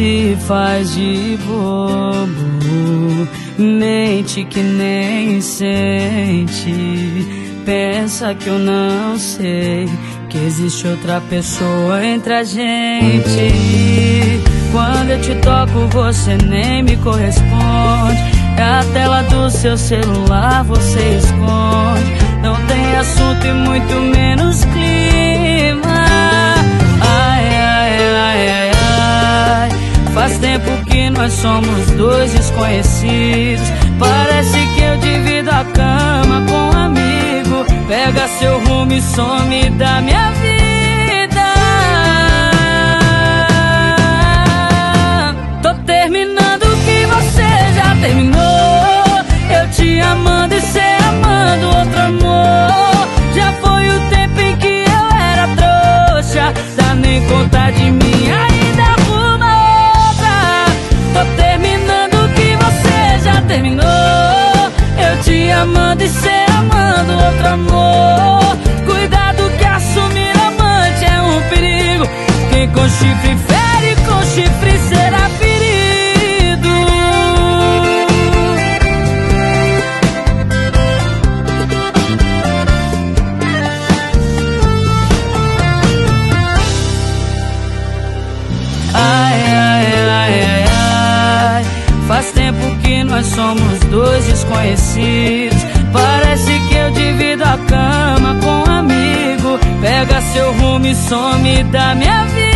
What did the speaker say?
se faz de bobo, mente que nem sente, pensa que eu não sei que existe outra pessoa entre a gente. Quando eu te toco você nem me corresponde, é a tela do seu celular você esconde. Não tem assunto e muito menos clima. Ai, ai, ai, ai, ai. Faz tempo que nós somos dois desconhecidos. Parece que eu divido a cama com um amigo. Pega seu rumo e some da minha vida. Tô terminando o que você já terminou. Eu te amando e cê amando outro amor. Já foi o tempo em que eu era trouxa. Dá nem conta de mim, ainda arruma outra. Tô terminando o que você já terminou. Eu te amando e cê amando outro amor. Cuidado que assumir amante é um perigo. Quem com chifre fere, com chifre será ferido. Ai, ai, ai, ai, ai. Faz tempo que nós somos dois desconhecidos. Parece que eu divido a cama com um amigo. Pega seu rumo e some da minha vida.